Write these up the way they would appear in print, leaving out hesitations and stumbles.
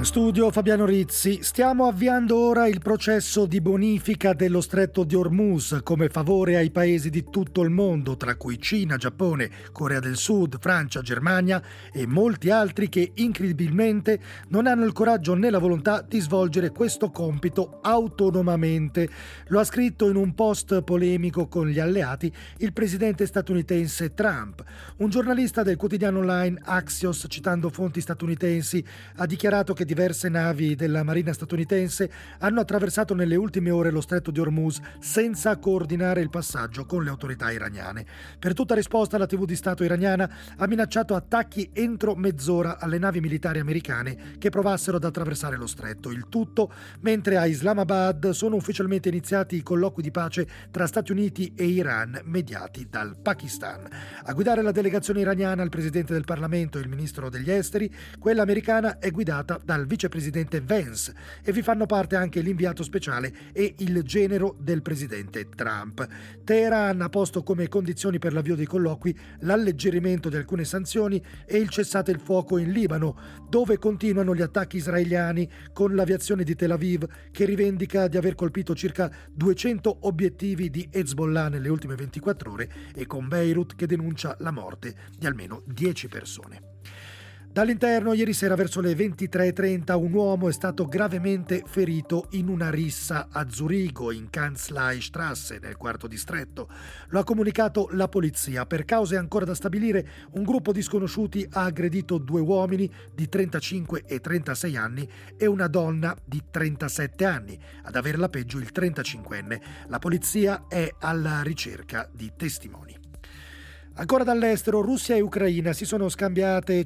In studio Fabiano Rizzi. Stiamo avviando ora il processo di bonifica dello Stretto di Hormuz come favore ai paesi di tutto il mondo, tra cui Cina, Giappone, Corea del Sud, Francia, Germania e molti altri che incredibilmente non hanno il coraggio né la volontà di svolgere questo compito autonomamente. Lo ha scritto in un post polemico con gli alleati il presidente statunitense Trump. Un giornalista del quotidiano online Axios, citando fonti statunitensi, ha dichiarato che diverse navi della Marina statunitense hanno attraversato nelle ultime ore lo Stretto di Hormuz senza coordinare il passaggio con le autorità iraniane. Per tutta risposta, la TV di Stato iraniana ha minacciato attacchi entro mezz'ora alle navi militari americane che provassero ad attraversare lo stretto. Il tutto mentre a Islamabad sono ufficialmente iniziati i colloqui di pace tra Stati Uniti e Iran, mediati dal Pakistan. A guidare la delegazione iraniana il presidente del Parlamento e il ministro degli esteri. Quella americana è guidata dal vicepresidente Vance e vi fanno parte anche l'inviato speciale e il genero del presidente Trump. Teheran ha posto come condizioni per l'avvio dei colloqui l'alleggerimento di alcune sanzioni e il cessate il fuoco in Libano, dove continuano gli attacchi israeliani, con l'aviazione di Tel Aviv che rivendica di aver colpito circa 200 obiettivi di Hezbollah nelle ultime 24 ore e con Beirut che denuncia la morte di almeno 10 persone. Dall'interno, ieri sera verso le 23:30 un uomo è stato gravemente ferito in una rissa a Zurigo, in Kanzleistrasse, nel quarto distretto. Lo ha comunicato la polizia. Per cause ancora da stabilire, un gruppo di sconosciuti ha aggredito 2 uomini di 35 e 36 anni e una donna di 37 anni. Ad avere la peggio il 35enne. La polizia è alla ricerca di testimoni. Ancora dall'estero, Russia e Ucraina si sono scambiate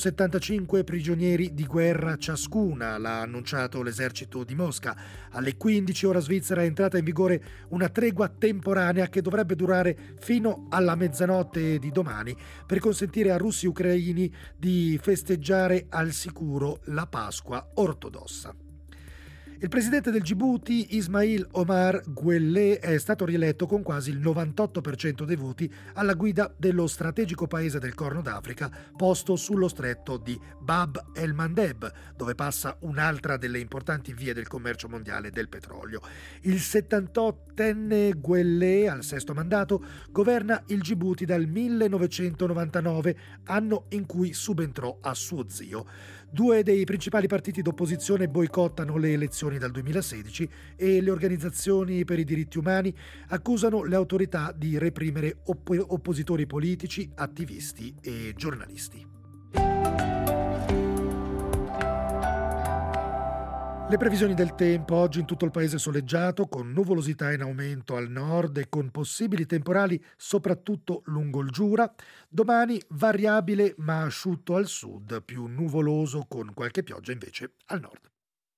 175 prigionieri di guerra ciascuna, l'ha annunciato l'esercito di Mosca. Alle 15 ora svizzera è entrata in vigore una tregua temporanea che dovrebbe durare fino alla mezzanotte di domani per consentire a russi e ucraini di festeggiare al sicuro la Pasqua ortodossa. Il presidente del Djibouti, Ismail Omar Guelleh, è stato rieletto con quasi il 98% dei voti alla guida dello strategico paese del Corno d'Africa posto sullo stretto di Bab el-Mandeb, dove passa un'altra delle importanti vie del commercio mondiale del petrolio. Il 78enne Guelleh, al 6º mandato, governa il Djibouti dal 1999, anno in cui subentrò a suo zio. 2 dei principali partiti d'opposizione boicottano le elezioni dal 2016 e le organizzazioni per i diritti umani accusano le autorità di reprimere oppositori politici, attivisti e giornalisti. Le previsioni del tempo: oggi in tutto il paese soleggiato, con nuvolosità in aumento al nord e con possibili temporali soprattutto lungo il Giura. Domani variabile ma asciutto al sud, più nuvoloso con qualche pioggia invece al nord.